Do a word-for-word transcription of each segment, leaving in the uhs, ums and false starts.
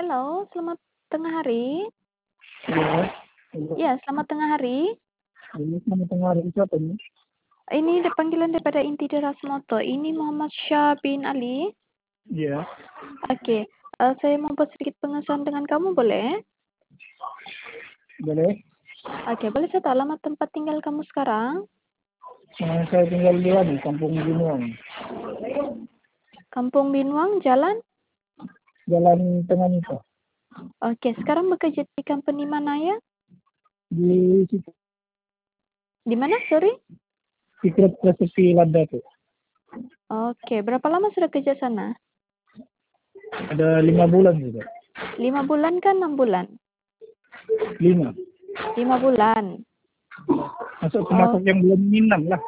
Halo, selamat tengah hari. Iya, iya. Ya, selamat tengah hari. Ini selamat tengah hari, siapa ini? Ini ada panggilan daripada Inti Deras Motor. Ini Muhammad Syah bin Ali. Iya, Oke, eh, saya mau buat sedikit pengesahan dengan kamu, boleh? boleh. Oke, boleh saya tahu alamat tempat tinggal kamu sekarang? Nah, saya tinggal di mana? Kampung Binuang. Kampung Binuang, Jalan? Jalan Tengah Nipah. Oke, sekarang bekerja di company mana ya? Di situ. Di mana, sorry? Secret Recipe Lada tuh. Oke, berapa lama sudah kerja sana? Ada lima bulan juga. Lima bulan kan enam bulan? Lima. Lima bulan. Masuk Oh, termasuk yang belum enam lah.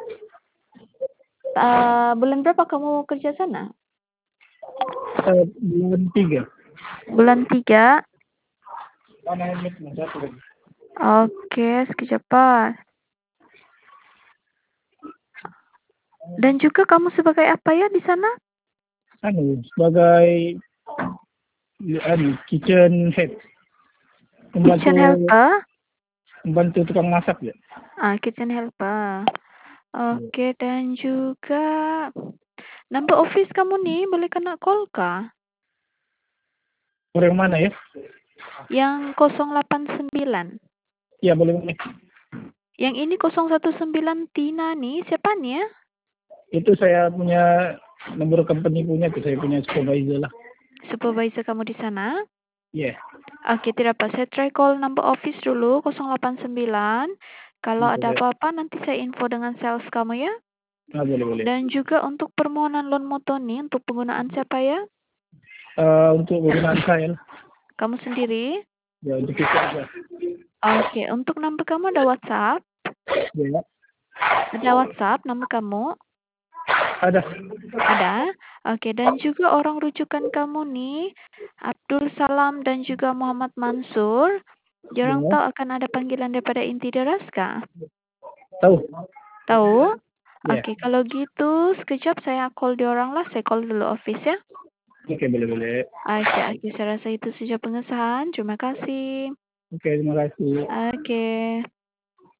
uh, bulan berapa kamu kerja sana? Eh, bulan tiga. Bulan tiga. Mana yang satu lagi? Oke, sekejap Pak. Dan juga kamu sebagai apa ya di sana? Anu, sebagai anu, kitchen head. Pembantu, Kitchen helper? pembantu tukang masak ya. Ah, kitchen helper. Oke, dan juga number office kamu nih boleh kena call kah? Orang mana ya? Yang nol delapan sembilan. Ya, boleh boleh. Yang ini nol satu sembilan Tina nih, siapa nih ya? Itu saya punya nomor company punya tuh, saya punya supervisor lah. Supervisor kamu di sana? Iya. Yeah. Oke, tidak apa. Saya try call number office dulu nol delapan sembilan. Kalau ada Boleh. apa-apa nanti saya info dengan sales kamu ya. Ah, boleh boleh. Dan juga untuk permohonan loan motor nih untuk penggunaan siapa ya? Uh, untuk penggunaan saya lah. Kamu sendiri? Ya, untuk itu aja. Oke, untuk number kamu ada WhatsApp? Ya. Ada WhatsApp nama kamu? Ada. Ada. Oke, dan juga orang rujukan kamu nih, Abdul Salam dan juga Muhammad Mansur. Jarang Ya. tahu akan ada panggilan daripada Inti Deras kah? Tahu. Tahu? Ya. Oke, kalau gitu sekejap saya call diorang lah. Saya call dulu office ya. Oke, boleh boleh. Oke, oke. Saya rasa itu saja pengesahan. Terima kasih. Oke, terima kasih. Oke.